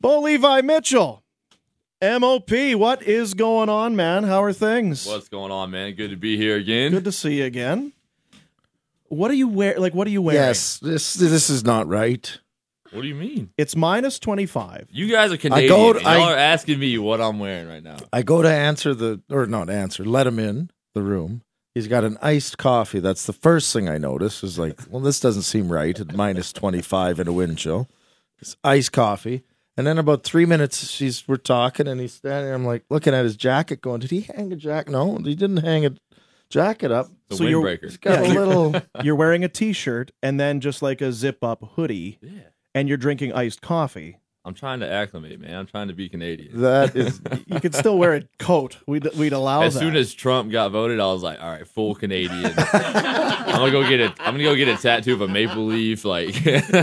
Bo Levi Mitchell, MOP, what is going on, man? How are things? What's going on, man? Good to be here again. Good to see you again. What are you wearing? What are you wearing? Yes, this is not right. What do you mean? It's minus 25. You guys are Canadian. Y'all are asking me what I'm wearing right now. I go to let him in the room. He's got an iced coffee. That's the first thing I notice. Is like, well, this doesn't seem right at minus 25 in a wind chill. It's iced coffee. And then about 3 minutes, we're talking, and he's standing there. I'm like looking at his jacket, going, "Did he hang a jacket? No, he didn't hang a jacket up. The windbreaker. He's got a little. You're wearing a T-shirt and then just like a zip-up hoodie, and you're drinking iced coffee. I'm trying to acclimate, man. I'm trying to be Canadian. That is. You could still wear a coat. We'd allow As that. soon as Trump got voted, I was like, all right, full Canadian. I'm gonna go get a tattoo of a maple leaf, like.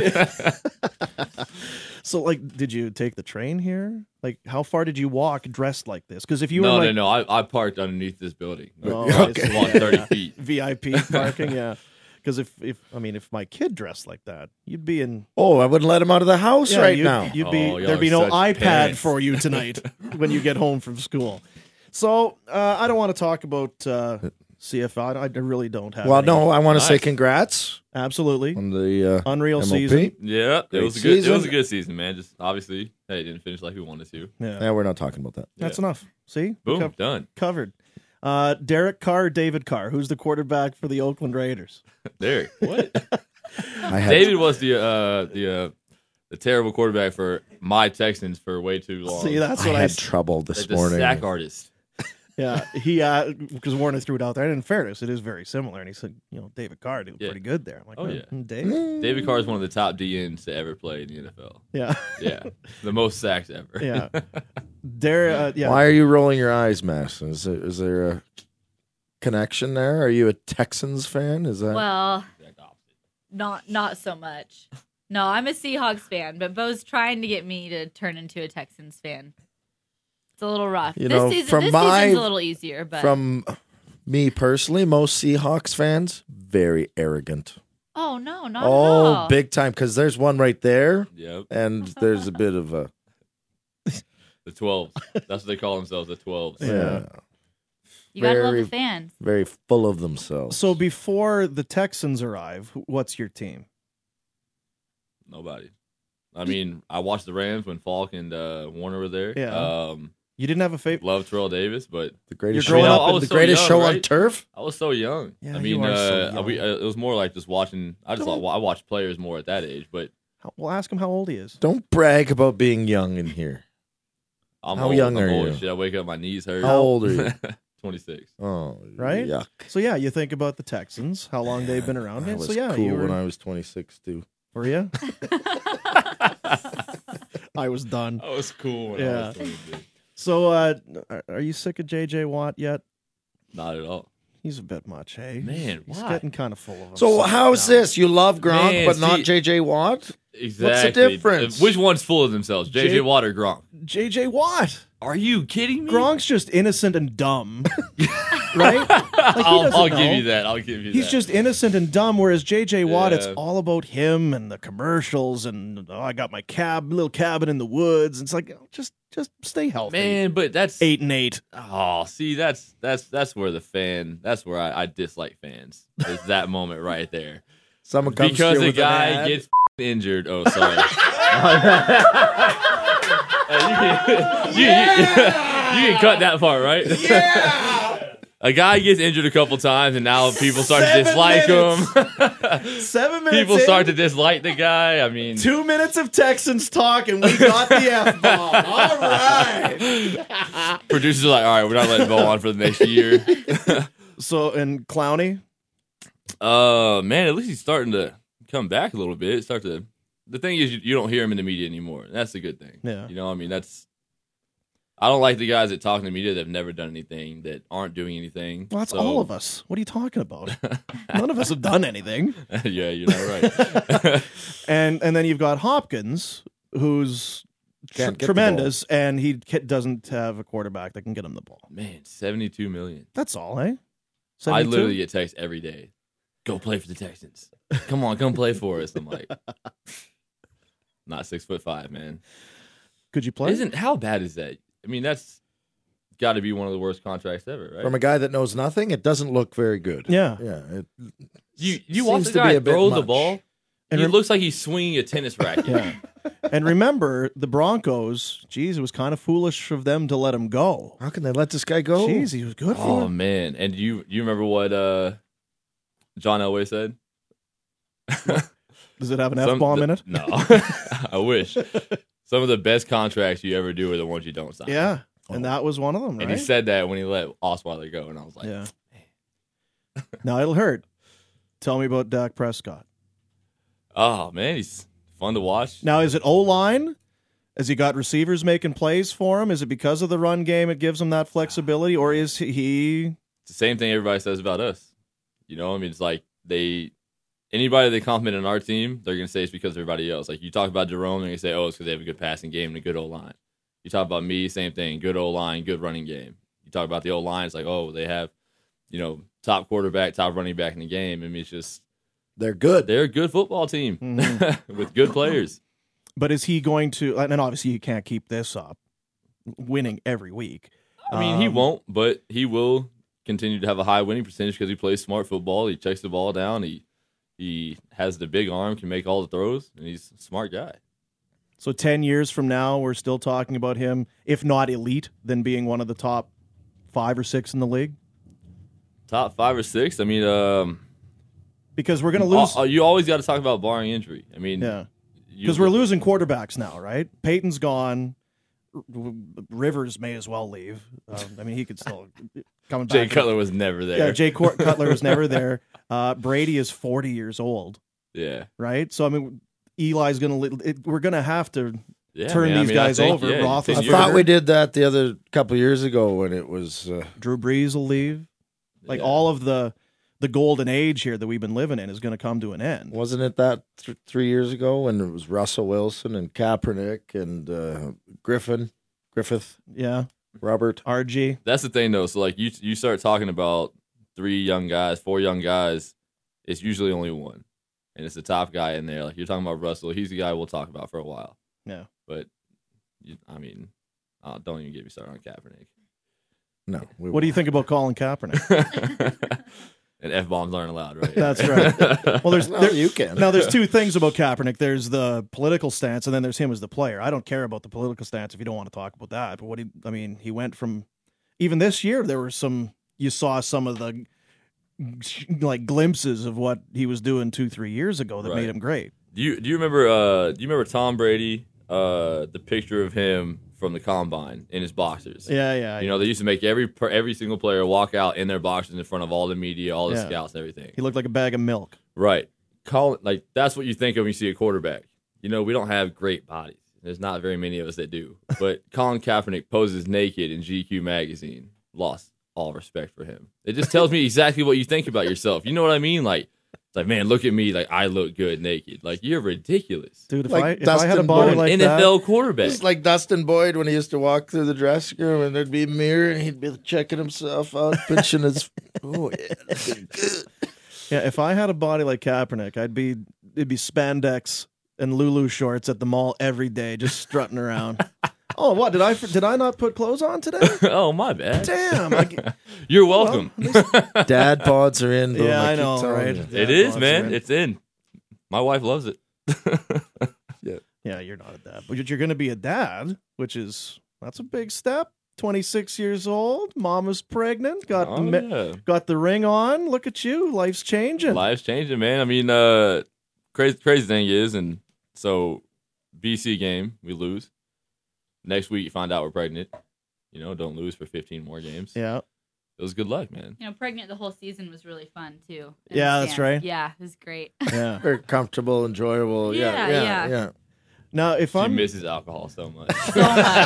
So, like, did you take the train here? Like, how far did you walk dressed like this? Because if you No, were I parked underneath this building. okay. Walked 30 feet. VIP parking, yeah. Because if my kid dressed like that, you'd be in. Oh, I wouldn't let him out of the house now. You'd be y'all there'd be are no such iPad parents. for you tonight when you get home from school. So I don't want to talk about CFL. I really don't have. Well, any. no, I want to say Nice. congrats Absolutely on the unreal MLP. season. Yeah, Great it was a season. good season, man. Just obviously, hey, it didn't finish like we wanted to. Yeah, Yeah, we're not talking about that. that's enough. See, Boom, done. covered. Derek Carr, or David Carr. Who's the quarterback for the Oakland Raiders? Derek, what? I had David was the terrible quarterback for my Texans for way too long. See, that's I what I had said. trouble Like this the morning. sack artist. Yeah, he because Warner threw it out there. And in fairness, it is very similar. And he said, David Carr did pretty good there. I'm like, Oh, yeah. Dave. David Carr is one of the top DNs to ever play in the NFL. Yeah, Yeah, the most sacks ever. yeah. Derek, yeah. Why are you rolling your eyes, Madison? Is there a connection there? Are you a Texans fan? Is that Well, not so much. No, I'm a Seahawks fan, but Bo's trying to get me to turn into a Texans fan. It's a little rough. You this know, season, from this my- season's a little easier, but from me personally? Most Seahawks fans very arrogant. oh no, not at all. Big time. Because there's one right there, Yep. and there's a bit of a The 12s. That's what they call themselves, the 12s. Yeah. You gotta love very- the fans. very full of themselves. So before the Texans arrive, what's your team? Nobody. I mean, I watched the Rams when Falk and Warner were there. Yeah. You didn't have a favorite? Love Terrell Davis, but the greatest You're growing show, up I was the so greatest young, show on right? turf. I was so young. Yeah, I you mean, are so young. it was more like just watching. I watched players more at that age, but We'll ask him how old he is. Don't brag about being young in here. I'm How old. young I'm are old. you? Shit, I wake up, my knees hurt. How old are you? 26. Oh, Right? Yuck. So yeah, you think about the Texans, how long they've been around. I And was so yeah, cool you were, when I was 26 too. were you? I was done. I was cool when Yeah. I was 26. So are you sick of JJ Watt yet? Not at all. He's a bit much, hey? Man, He's why? getting kind of full of himself. So how's now. this? You love Gronk, Man, but not see- JJ Watt? Exactly. difference? Which one's full of themselves? J- JJ Watt or Gronk? JJ Watt? Are you kidding me? Gronk's just innocent and dumb, right? Like, he doesn't I'll know. give you that. I'll give you that. He's just innocent and dumb, whereas JJ Watt, it's Yeah. all about him and the commercials and I got my little cabin in the woods. It's like just stay healthy. Man, but that's 8-8. Oh, see, that's where that's where I dislike fans. Is that moment right there. Someone comes Because to you a with an guy ad. gets injured. Oh, sorry. you can cut that part, right? Yeah! A guy gets injured a couple times, and now people start to 7 dislike minutes. him. 7 minutes. People in, start to dislike the guy. I mean, 2 minutes of Texans talk, and we got the F-bomb. All right. producers are like, all right, we're not letting Bo on for the next year. So, and Clowney? Man, at least he's starting to come back a little bit. The thing is, you don't hear him in the media anymore. That's a good thing. Yeah. You know, I mean, I don't like the guys that talk in the media that have never done anything, that aren't doing anything. Well, that's So- all of us. What are you talking about? None of us have done anything. Yeah, you're not right. And then you've got Hopkins, who's Can't get the tremendous, and he doesn't have a quarterback that can get him the ball. Man, $72 million. That's all, eh? I 72? literally get texts every day. Go play for the Texans. Come on, come play for us. I'm like, not 6'5", man. Could you play? How bad is that? I mean, that's got to be one of the worst contracts ever, right? From a guy that knows nothing, it doesn't look very good. Yeah. Yeah. You watch seems the to be guy a bit throw the much. ball. And It looks like he's swinging a tennis racket. Yeah. And remember, the Broncos, geez, it was kind of foolish of them to let him go. How can they let this guy go? Jeez, he was good for Oh them. man! And you remember what John Elway said? Does it have an F-bomb in it? No, I wish. Some of the best contracts you ever do are the ones you don't sign. Yeah. And that was one of them, right? And he said that when he let Osweiler go, and I was like, yeah. Now, it'll hurt. Tell me about Dak Prescott. oh man, he's fun to watch. Now, is it O-line? Has he got receivers making plays for him? Is it because of the run game it gives him that flexibility? Or is he... It's the same thing everybody says about us. You know, I mean, it's like anybody they compliment on our team, they're going to say it's because of everybody else. Like, you talk about Jerome, they're going to say, oh, it's because they have a good passing game and a good O-line. You talk about me, same thing, good O-line, good running game. You talk about the O-line, it's like, oh, they have, top quarterback, top running back in the game. I mean, it's just, They're good. they're a good football team with good players. But is he going to... And obviously, you can't keep this up, winning every week. I mean, he won't, but he will continue to have a high winning percentage because he plays smart football. He checks the ball down. He has the big arm, can make all the throws, and he's a smart guy. So 10 years from now, we're still talking about him, if not elite, then being one of the top 5 or 6 in the league? Top 5 or 6. I mean, Because we're going to lose... you always got to talk about barring injury. I mean, Yeah. Because we're losing quarterbacks now, right? Peyton's gone. Rivers may as well leave. I mean, he could still coming back. Jay Cutler was never there. Yeah, Jay Cutler was never there. Brady is 40 years old, Yeah. right? So I mean, Eli's going to. We're going to have to Yeah, turn man, these I guys think, over. yeah, Roethlisberger, 10 I years. thought we did that the other couple years ago when it was Drew Brees will leave. Like Yeah. all of the golden age here that we've been living in is going to come to an end. wasn't it that 3 years ago when it was Russell Wilson and Kaepernick and Griffith, Yeah, Robert. RG. That's the thing, though. So, like, you start talking about 3 young guys, 4 young guys, it's usually only one. And it's the top guy in there. Like, you're talking about Russell. He's the guy we'll talk about for a while. Yeah. But, don't even get me started on Kaepernick. No, What do you think about Colin Kaepernick? And F-bombs aren't allowed, right? That's right. Well, you can. Now, there's 2 things about Kaepernick. There's the political stance, and then there's him as the player. I don't care about the political stance if you don't want to talk about that. But he went from, even this year, you saw some of the like glimpses of what he was doing 2-3 years ago that Right. made him great. Do you remember Tom Brady? The picture of him from the combine in his boxers. Yeah. You know, they used to make every single player walk out in their boxers in front of all the media, all the Yeah. scouts, everything. He looked like a bag of milk. Right. Like that's what you think of when you see a quarterback. You know, we don't have great bodies. There's not very many of us that do. But Colin Kaepernick poses naked in GQ magazine. Lost all respect for him. It just tells me exactly what you think about yourself. You know what I mean? Like, it's like, man, look at me. Like, I look good naked. Like, you're ridiculous. Dude, if Like I had a Dustin body Boyd. like NFL quarterback. It's like Dustin Boyd when he used to walk through the dressing room and there'd be a mirror and he'd be checking himself out, pinching his. Oh yeah, looking good. that, yeah, if I had a body like Kaepernick, it'd be spandex and Lulu shorts at the mall every day, just strutting around. Oh, what did I not put clothes on today? Oh, my bad. Damn. You're welcome. Dad pods are in. Boom, Yeah, I keep know, telling right? you. It Yeah, is, thoughts man. are in. It's in. My wife loves it. Yeah, you're not a dad, but you're going to be a dad, that's a big step. 26 years old, mama's pregnant, got the ring on. Look at you, life's changing. Life's changing, man. I mean, crazy thing is, and so BC game, we lose. Next week, you find out we're pregnant. You know, don't lose for 15 more games. Yeah, It was good luck, man. You know, pregnant the whole season was really fun too. Yeah, that's right. Yeah, it was great. yeah. Very comfortable, enjoyable. Yeah. Now, if She I'm misses alcohol so much. So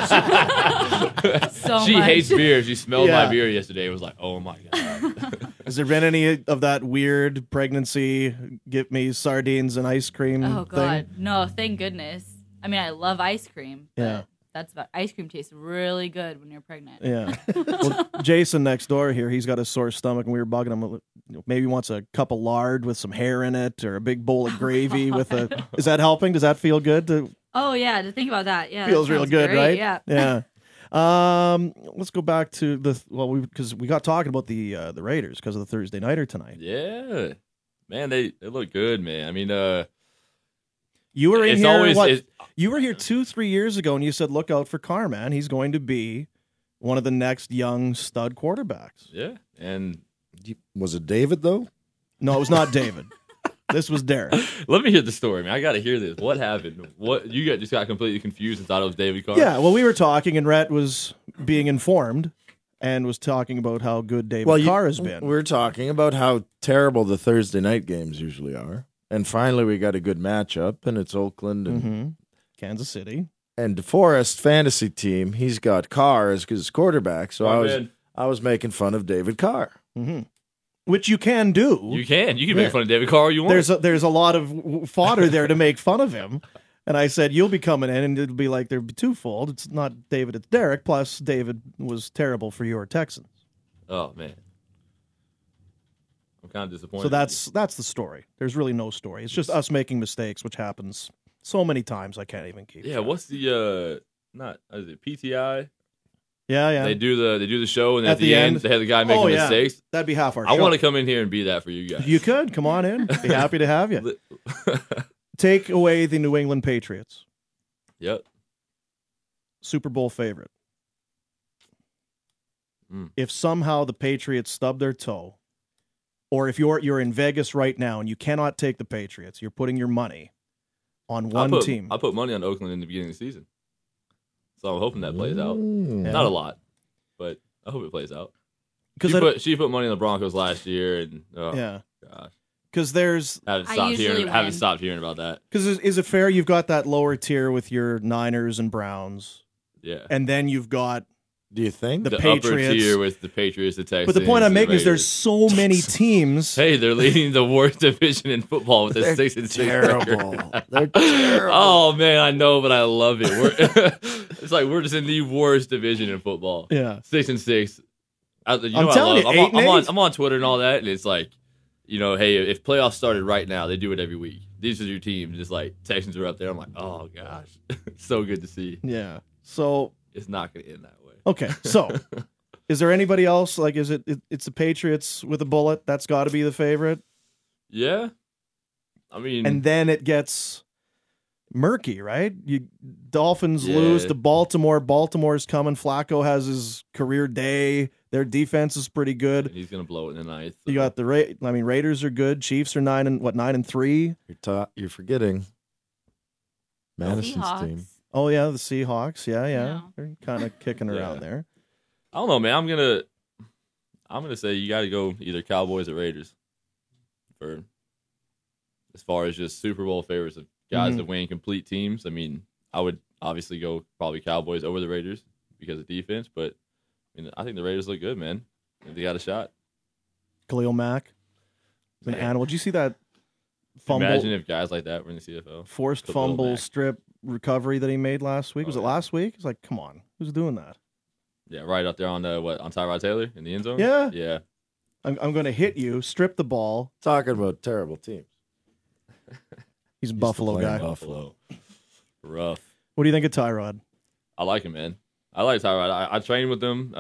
much. So She much. hates beer. She smelled Yeah. my beer yesterday. It was like, oh my God. has there been any of that weird pregnancy, get me sardines and ice cream Oh God, thing? no! Thank goodness. I mean, I love ice cream. But Yeah. that's about ice cream tastes really good when you're pregnant. Yeah. Well, Jason next door here, he's got a sore stomach, and we were bugging him. Maybe he wants a cup of lard with some hair in it, or a big bowl of gravy with a. Is that helping? Does that feel good? Oh yeah, to think about that. Yeah, Feels that real sounds good, great. right? Yeah. Yeah. Let's go back to because we got talking about the Raiders because of the Thursday nighter tonight. Yeah, man, they look good, man. I mean, You were in it's here. always You were here 2-3 years ago, and you said, "Look out for Carr, man. He's going to be one of the next young stud quarterbacks." yeah, and Was it David though? No, it was not David. This was Derek. let me hear the story, man. I got to hear this. What happened? What just got completely confused and thought it was David Carr? Yeah, well, we were talking, and Rhett was being informed and was talking about how good David Carr has been. We're talking about how terrible the Thursday night games usually are. And finally we got a good matchup, and it's Oakland and Kansas City. and DeForest fantasy team. He's got Carr as his quarterback, so I was making fun of David Carr. Which you can do. You can make fun of David Carr all you want. There's a lot of fodder there to make fun of him. And I said, you'll be coming in, and it'll be like there'll be twofold. It's not David, it's Derek. Plus, David was terrible for your Texans. Oh man, I'm kind of disappointed. So that's the story. There's really no story. It's just us making mistakes, which happens so many times I can't even keep. yeah. What's the is it PTI? Yeah. They do the show, and at the end, end they have the guy making mistakes. That'd be half our I show. want to come in here and be that for you guys. You could come on in. Be happy to have you. Take away the New England Patriots, Yep. Super Bowl favorite. If somehow the Patriots stub their toe, or if you're in Vegas right now and you cannot take the Patriots, you're putting your money on one team. I put money on Oakland in the beginning of the season, so I'm hoping that plays out. Yeah. Not a lot, but I hope it plays out. Because She put money on the Broncos last year, and yeah, gosh, because there's haven't I stopped usually hearing. win. Haven't stopped hearing about that. because is it fair? You've got that lower tier with your Niners and Browns, Yeah, and then you've got Do you think? the upper Patriots. tier with the Patriots, the Texans. But the point I'm the making is there's Raiders. so many teams. Hey, they're leading the worst division in football with a 6-6 terrible. record. They're terrible. Oh man, I know, but I love it. It's like we're just in the worst division in football. Yeah. 6-6. I'm telling you, 8-8. I'm on Twitter and all that, and it's like, hey, if playoffs started right now, they do it every week. These are your teams. It's like Texans are up there. I'm like, oh gosh, so good to see. Yeah. So It's not going to end that way. okay. So is there anybody else? Like, is it's the Patriots with a bullet? That's got to be the favorite. Yeah, I mean, And then it gets murky, right? Dolphins Yeah. lose to Baltimore. Baltimore's coming. Flacco has his career day. Their defense is pretty good. he's going to blow it in the ninth. You got the Raiders are good. Chiefs are 9-3. You're forgetting Madison's Seahawks. team. Oh yeah, the Seahawks. Yeah. No. They're kind of kicking around Yeah. there. I don't know, man. I'm gonna say you got to go either Cowboys or Raiders for as far as just Super Bowl favorites of guys that win complete teams. I mean, I would obviously go probably Cowboys over the Raiders because of defense, but I think the Raiders look good, man. They got a shot. Khalil Mack. An animal. Did you see that fumble? Imagine if guys like that were in the CFL. Forced Khalil fumble Mack. strip recovery that he made last week. Was it yeah. last week? It's like, come on, who's doing that? Yeah, right up there on on Tyrod Taylor in the end zone. Yeah. Yeah. I'm going to hit you, strip the ball. Talking about terrible teams. He's a Buffalo playing guy. Buffalo. Rough. What do you think of Tyrod? I like him, man. I like Tyrod. I train with him.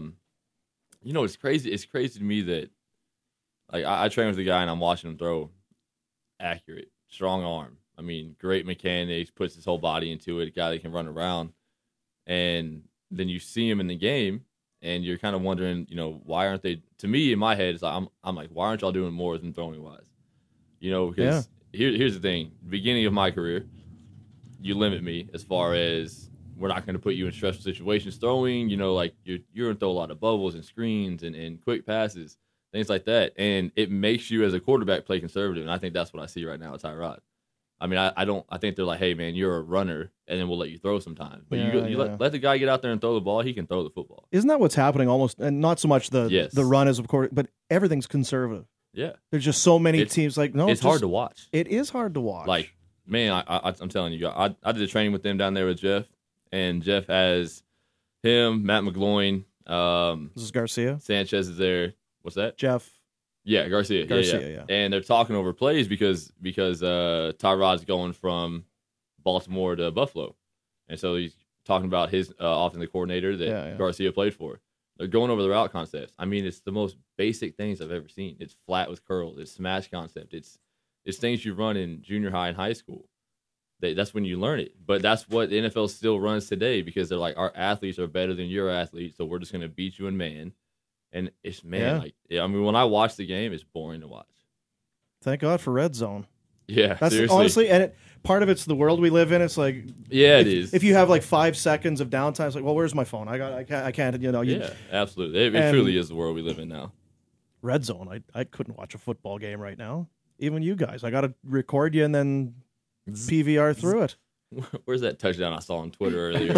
It's crazy. It's crazy to me that like I train with the guy and I'm watching him throw accurate, strong arm. I mean, great mechanics, puts his whole body into it, a guy that can run around. And then you see him in the game and you're kind of wondering, why aren't they, to me in my head, it's like, I'm like, why aren't y'all doing more than throwing wise? Because here's the thing. Beginning of my career, you limit me as far as we're not going to put you in stressful situations throwing, like you're going to throw a lot of bubbles and screens and quick passes, things like that. And it makes you as a quarterback play conservative. And I think that's what I see right now with Tyrod. I mean, I think they're like, hey man, you're a runner and then we'll let you throw sometimes. But you let the guy get out there and throw the ball. He can throw the football. Isn't that what's happening almost? And not so much the run as of course, but everything's conservative. Yeah. There's just so many teams like, no, it's hard to watch. It is hard to watch. Like, man, I'm telling you, I did a training with them down there with Jeff. And Jeff has him, Matt McGloin, this is Garcia. Sanchez is there. What's that? Jeff. Yeah, Garcia. Yeah. And they're talking over plays because Tyrod's going from Baltimore to Buffalo. And so he's talking about his offensive coordinator that Garcia played for. They're going over the route concepts. I mean, it's the most basic things I've ever seen. It's flat with curls. It's smash concept. It's things you run in junior high and high school. That's when you learn it. But that's what the NFL still runs today because they're like, our athletes are better than your athletes, so we're just going to beat you in man. And it's, I mean, when I watch the game, it's boring to watch. Thank God for Red Zone. Yeah, that's seriously. Honestly, and part of it's the world we live in. It's like, it is. If you have like 5 seconds of downtime, it's like, well, where's my phone? I can't. Yeah, absolutely. It truly is the world we live in now. Red Zone. I couldn't watch a football game right now. Even you guys. I got to record you and then PVR through it. Where's that touchdown I saw on Twitter earlier?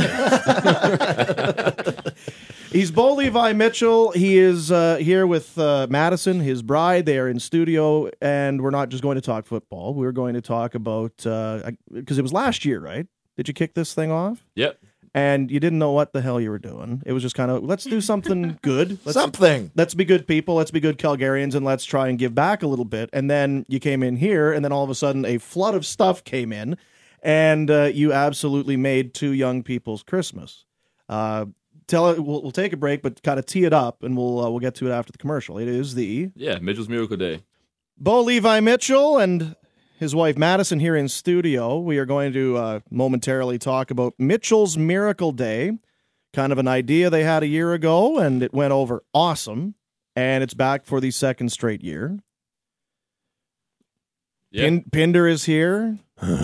He's Bo Levi Mitchell. He is here with Madison, his bride. They are in studio, and we're not just going to talk football. We're going to talk about, because it was last year, right? Did you kick this thing off? Yep. And you didn't know what the hell you were doing. It was just kind of, let's do something good. Let's be good people. Let's be good Calgarians, and let's try and give back a little bit. And then you came in here, and then all of a sudden a flood of stuff came in, and you absolutely made two young people's Christmas. We'll take a break, but kind of tee it up, and we'll get to it after the commercial. It is Mitchell's Miracle Day. Bo Levi Mitchell and his wife Madison here in studio. We are going to momentarily talk about Mitchell's Miracle Day, kind of an idea they had a year ago, and it went over awesome, and it's back for the second straight year. Yeah. Pinder is here.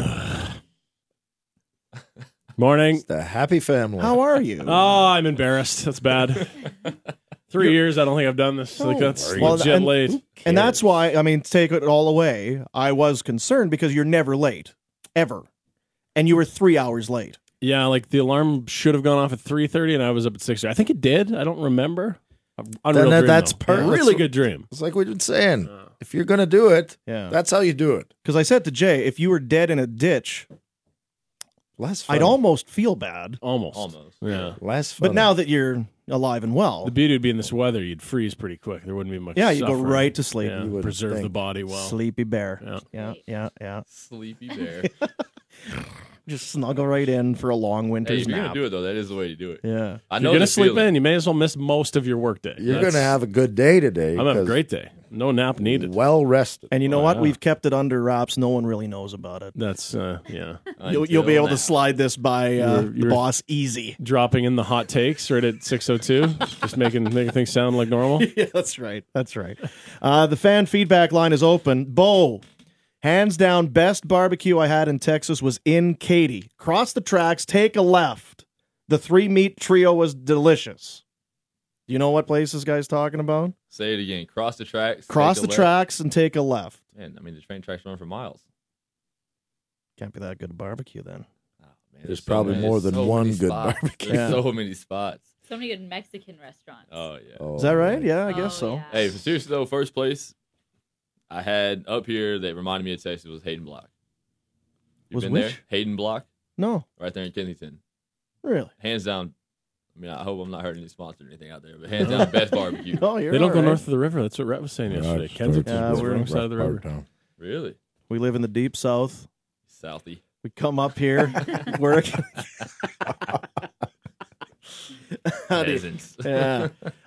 Morning. It's the happy family. How are you? Oh, I'm embarrassed. That's bad. 3 years, I don't think I've done this. That's legit late. And that's why, I mean, take it all away, I was concerned because you're never late, ever. And you were 3 hours late. Yeah, like the alarm should have gone off at 3:30 and I was up at 6:30. I think it did. I don't remember. That's really good dream. It's like we've been saying. If you're going to do it, that's how you do it. Because I said to Jay, if you were dead in a ditch, less fun. I'd almost feel bad. Almost. Yeah. Less fun. But now that you're alive and well. The beauty would be in this weather, you'd freeze pretty quick. There wouldn't be much you go suffering. right to sleep. Yeah, You preserve think. the body well. Sleepy bear. Yeah. Sleepy bear. Just snuggle right in for a long Hey, winter's if you're nap. going to do it, though, that is the way to do it. Yeah. I If know you're going to the sleep feeling. in, you may as well miss most of your workday. You're going to have a good day today. I'm having a 'cause great day. No nap needed. Well rested. And you know what? yeah. We've kept it under wraps. No one really knows about it. That's, yeah. You'll be able to now. slide this by the You're- boss easy. Dropping in the hot takes right at 6:02, just making things sound like normal. Yeah, that's right. That's right. The fan feedback line is open. Bo, hands down, best barbecue I had in Texas was in Katy. Cross the tracks, take a left. The 3-meat trio was delicious. Do you know what place this guy's talking about? Say it again. Cross the tracks. Cross take the a left. tracks and take a left. Man, I mean, the train tracks run for miles. Can't be that good a barbecue then. Oh, man, There's probably more than one many good spots. barbecue. There's so many spots. So many good Mexican restaurants. Oh, yeah. Oh, Is that right? man. Yeah, I guess so. yeah. Hey, seriously, though, first place I had up here that reminded me of Texas was Hayden Block. You Was been which? there? Hayden Block, No, right there in Kensington. really. Hands down. I mean, I hope I'm not hurting any sponsor or anything out there, but hands down, best barbecue. Oh, you're They don't all go right. north of the river. That's what Rhett was saying yesterday. it's Kensington, Yeah, that's we're the in wrong side of the rough river. part of town. Really? We live in the deep south. Southie. We come up here, work. How do you- Peasants. yeah.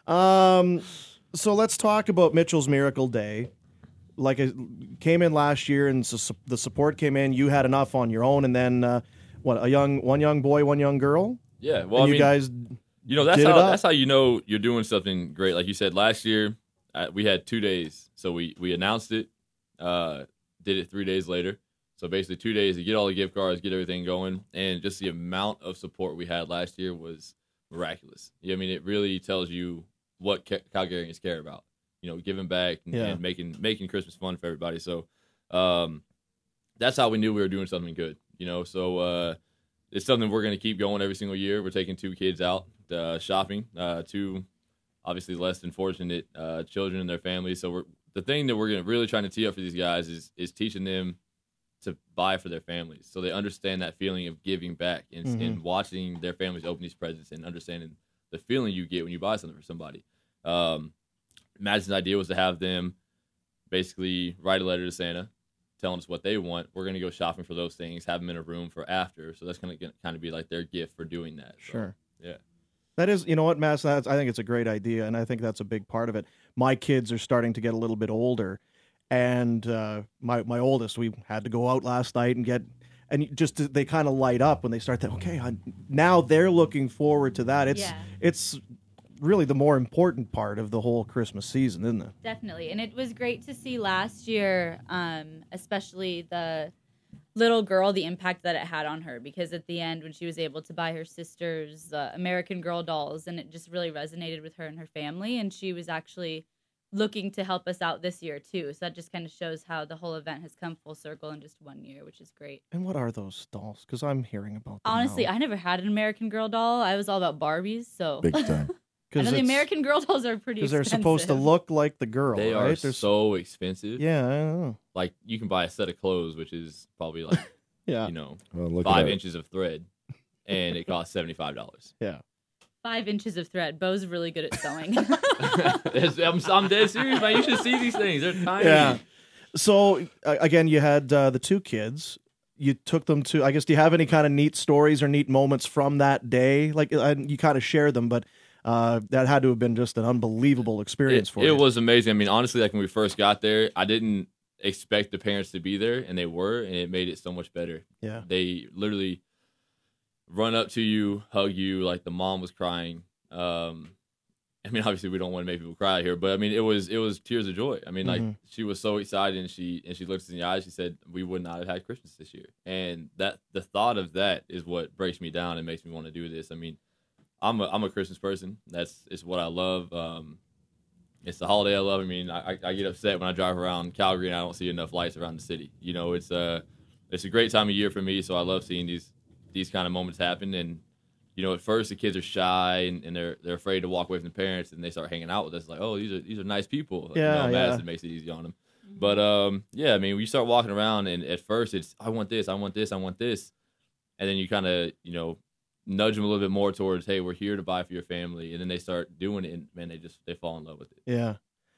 So let's talk about Mitchell's Miracle Day. Like it came in last year, and the support came in. You had enough on your own, and then one young boy, one young girl. Yeah. Well, And I mean, you guys, you know, that's did it how up. that's how you know you're doing something great. Like you said, last year we had 2 days, so we announced it, did it 3 days later. So basically 2 days to get all the gift cards, get everything going, and just the amount of support we had last year was miraculous. Yeah, I mean, it really tells you what Calgarians care about. You know, giving back and making Christmas fun for everybody. So that's how we knew we were doing something good. You know, so it's something we're going to keep going every single year. We're taking 2 kids out shopping, 2 obviously less than fortunate children and their families. So the thing that we're going to really trying to tee up for these guys is teaching them to buy for their families, so they understand that feeling of giving back and watching their families open these presents and understanding the feeling you get when you buy something for somebody. Madison's idea was to have them basically write a letter to Santa, telling us what they want, we're going to go shopping for those things, have them in a room for after. So that's going to kind of be like their gift for doing that. So, Sure. yeah. That is, you know what, Mass, I think it's a great idea, and I think that's a big part of it. My kids are starting to get a little bit older, and my oldest, we had to go out last night and just they kind of light up when they start that, okay, now they're looking forward to that. It's really the more important part of the whole Christmas season, isn't it? Definitely. And it was great to see last year, especially the little girl, the impact that it had on her, because at the end when she was able to buy her sister's American Girl dolls, and it just really resonated with her and her family, and she was actually looking to help us out this year too. So that just kind of shows how the whole event has come full circle in just 1 year, which is great. And what are those dolls? Because I'm hearing about them Honestly, now. I never had an American Girl doll. I was all about Barbies, so Big time. I know the American Girl dolls are pretty expensive. Because they're supposed to look like the girl, They right? are so expensive. Yeah, I don't know. Like, you can buy a set of clothes, which is probably like, Yeah. 5 inches of thread, and it costs $75. Yeah. 5 inches of thread. Bo's really good at sewing. I'm dead serious, man. You should see these things. They're tiny. Yeah. So, again, you had the two kids. You took them to, I guess, do you have any kind of neat stories or neat moments from that day? Like, you kind of shared them, but that had to have been just an unbelievable experience for you. It was amazing. I mean, honestly, like when we first got there, I didn't expect the parents to be there, and they were, and it made it so much better. Yeah. They literally run up to you, hug you, like the mom was crying. I mean, obviously we don't want to make people cry here, but I mean, it was tears of joy. I mean, like she was so excited, and she looked us in the eyes. She said, "We would not have had Christmas this year," and that the thought of that is what breaks me down and makes me want to do this. I mean, I'm a Christmas person. It's what I love. It's the holiday I love. I mean, I get upset when I drive around Calgary and I don't see enough lights around the city. You know, it's a great time of year for me, so I love seeing these kind of moments happen. And you know, at first the kids are shy and they're afraid to walk away from the parents, and they start hanging out with us like, oh, these are nice people. Yeah, Madison makes it easy on them. But yeah, I mean, we start walking around, and at first it's I want this, I want this, I want this, and then you kind of nudge them a little bit more towards, hey, we're here to buy for your family, and then they start doing it, and man, they fall in love with it. Yeah.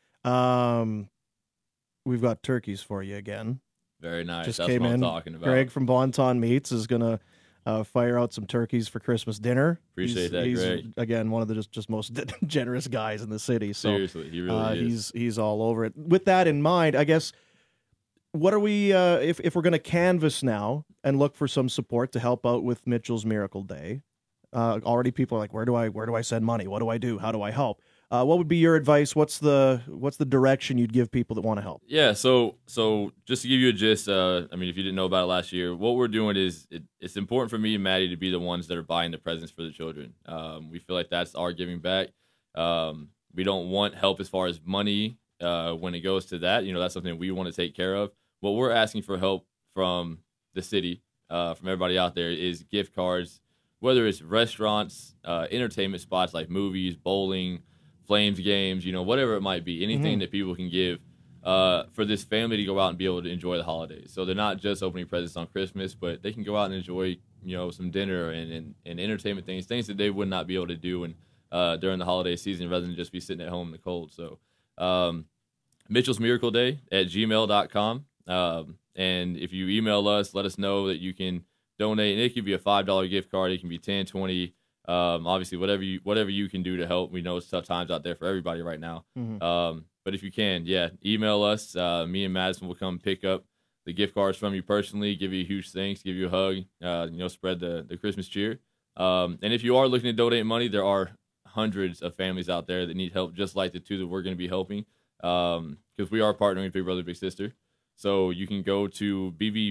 We've got turkeys for you again. Very nice. Just That's came what I'm in. talking about. Greg from Bonton Meats is gonna fire out some turkeys for Christmas dinner. Appreciate that, he's, Greg. Again, one of the just most generous guys in the city. So Seriously, he really is. He's all over it. With that in mind, I guess, what are we? If we're going to canvass now and look for some support to help out with Mitchell's Miracle Day, already people are like, where do I send money? What do I do? How do I help? What would be your advice? What's the direction you'd give people that want to help? Yeah, so just to give you a gist, I mean, if you didn't know about it last year, what we're doing is it's important for me and Maddie to be the ones that are buying the presents for the children. We feel like that's our giving back. We don't want help as far as money when it goes to that. That's something we want to take care of. What we're asking for help from the city, from everybody out there, is gift cards, whether it's restaurants, entertainment spots like movies, bowling, Flames games, whatever it might be, anything that people can give for this family to go out and be able to enjoy the holidays. So they're not just opening presents on Christmas, but they can go out and enjoy, some dinner and entertainment things that they would not be able to do during the holiday season rather than just be sitting at home in the cold. So Mitchell's Miracle Day at gmail.com. And if you email us, let us know that you can donate. And it could be a $5 gift card. It can be 10, 20. Obviously, whatever you can do to help. We know it's tough times out there for everybody right now. But if you can, email us. Me and Madison will come pick up the gift cards from you personally, give you a huge thanks, give you a hug, spread the Christmas cheer. And if you are looking to donate money, there are hundreds of families out there that need help, just like the two that we're going to be helping, because we are partnering with Big Brother Big Sister. So you can go to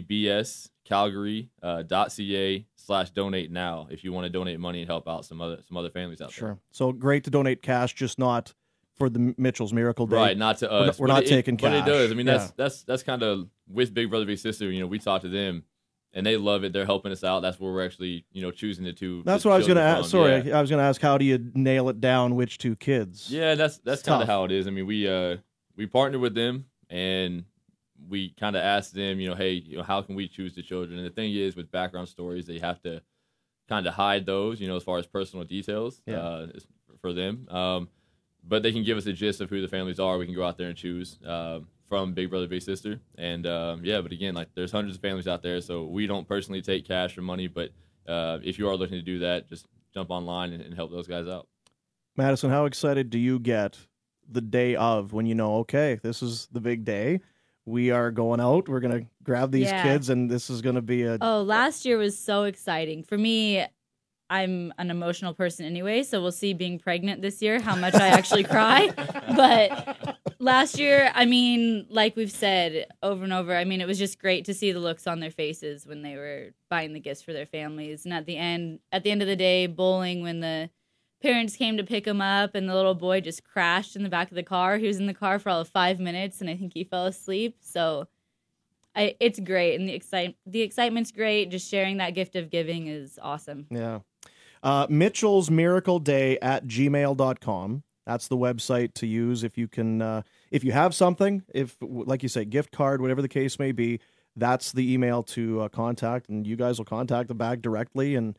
bbscalgary.ca/donate now if you want to donate money and help out some other families out there. Sure. So great to donate cash, just not for the Mitchell's Miracle Day. Right, not to us. We're not taking cash. But it does. I mean, that's kind of with Big Brother Big Sister. We talk to them, and they love it. They're helping us out. That's where we're actually choosing the two. That's what I was going to ask. Sorry, I was going to ask, how do you nail it down? Which two kids? Yeah, that's kind of how it is. I mean, we partner with them, and we kind of ask them, hey, how can we choose the children? And the thing is, with background stories, they have to kind of hide those, as far as personal details for them. But they can give us a gist of who the families are. We can go out there and choose. from Big Brother Big Sister. And but again, like there's hundreds of families out there, so we don't personally take cash or money, but if you are looking to do that, just jump online and help those guys out. Madison, how excited do you get the day of when you know, okay, this is the big day? We are going out. We're going to grab these kids, and this is going to be a... Oh, last year was so exciting. For me, I'm an emotional person anyway, so we'll see being pregnant this year how much I actually cry. But last year, I mean, like we've said over and over, I mean, it was just great to see the looks on their faces when they were buying the gifts for their families. And at the end of the day, bowling, when the parents came to pick him up and the little boy just crashed in the back of the car. He was in the car for all of 5 minutes, and I think he fell asleep. So it's great, and the excitement's great. Just sharing that gift of giving is awesome. Yeah. Mitchell's Miracle Day at gmail.com. That's the website to use if you can, if you have something, if, like you say, gift card, whatever the case may be, that's the email to contact, and you guys will contact the bag directly. And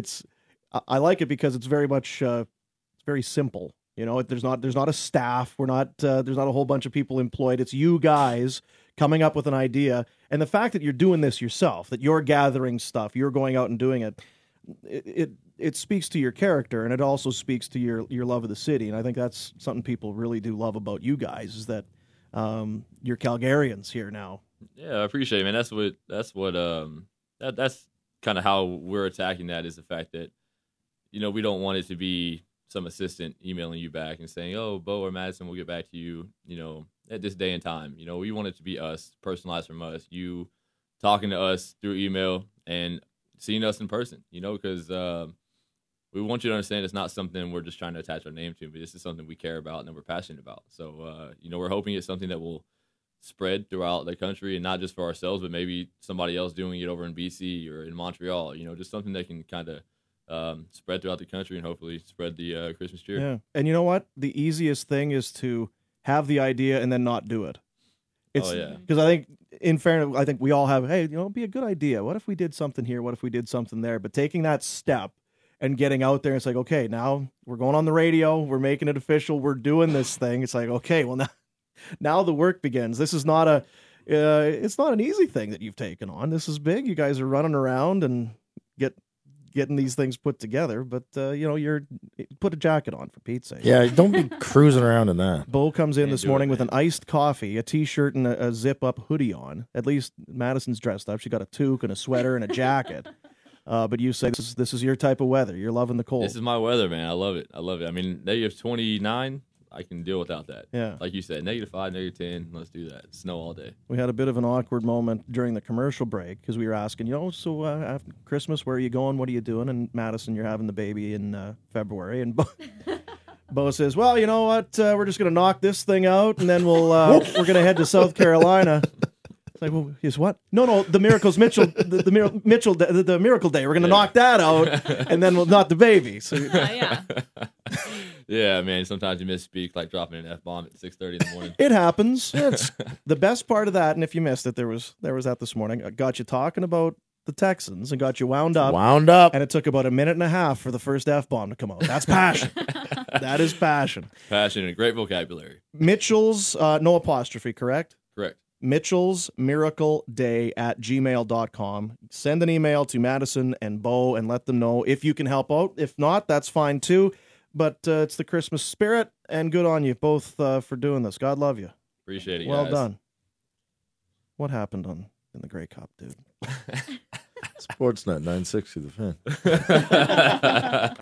I like it because it's very much, it's very simple. You know, there's not a staff. There's not a whole bunch of people employed. It's you guys coming up with an idea. And the fact that you're doing this yourself, that you're gathering stuff, you're going out and doing it speaks to your character, and it also speaks to your love of the city. And I think that's something people really do love about you guys, is that you're Calgarians here now. Yeah, I appreciate it, man. That's kind of how we're attacking that, is the fact that, you know, we don't want it to be some assistant emailing you back and saying, oh, Bo or Madison will get back to you, you know, at this day and time. You know, we want it to be us, personalized from us, you talking to us through email and seeing us in person, you know, because we want you to understand it's not something we're just trying to attach our name to, but this is something we care about and that we're passionate about. So, you know, we're hoping it's something that will spread throughout the country, and not just for ourselves, but maybe somebody else doing it over in BC or in Montreal, you know, just something that can kind of spread throughout the country and hopefully spread the Christmas cheer. Yeah. And you know what? The easiest thing is to have the idea and then not do it. Because I think, in fairness, I think we all have, hey, you know, it'd be a good idea. What if we did something here? What if we did something there? But taking that step and getting out there, it's like, okay, now we're going on the radio. We're making it official. We're doing this thing. It's like, okay, well, now the work begins. This is not it's not an easy thing that you've taken on. This is big. You guys are running around and getting these things put together, but you know, you're put a jacket on, for Pete's sake. Yeah, don't be cruising around in that. Bo comes in this morning with an iced coffee, a t-shirt, and a zip-up hoodie on. At least Madison's dressed up. She got a toque and a sweater and a jacket. But you say this is your type of weather. You're loving the cold. This is my weather, man. I love it. I mean, -29. I can deal without that. Yeah. Like you said, -5, -10. Let's do that. Snow all day. We had a bit of an awkward moment during the commercial break because we were asking, you know, so after Christmas, where are you going? What are you doing? And Madison, you're having the baby in February. And Bo says, well, you know what? We're just going to knock this thing out, and then we're going to head to South Carolina. It's like, well, is what? No, the Miracles Mitchell, the Miracle Day. We're going to knock that out, and then we'll knock the baby. So Yeah. Yeah, man. Sometimes you misspeak, like dropping an F-bomb at 6:30 in the morning. it happens. It's the best part of that. And if you missed it, there was that this morning. I got you talking about the Texans and got you wound up. And it took about a minute and a half for the first F-bomb to come out. That's passion. That is passion. Passion and great vocabulary. Mitchell's, no apostrophe, correct? Correct. Mitchell's Miracle Day at gmail.com. Send an email to Madison and Bo and let them know if you can help out. If not, that's fine too. But it's the Christmas spirit, and good on you both for doing this. God love you. Appreciate it, Well guys. done. What happened in the Grey Cup, dude? Sportsnet 960, the fan.